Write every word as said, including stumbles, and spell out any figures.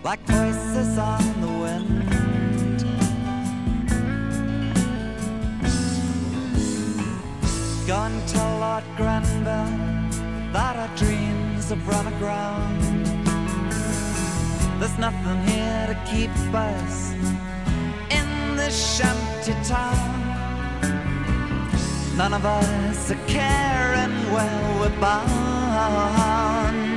like voices on the wind. Go and tell Lord Grenville that our dreams have run aground. There's nothing here to keep us in this shanty town. None of us are caring where we're bound.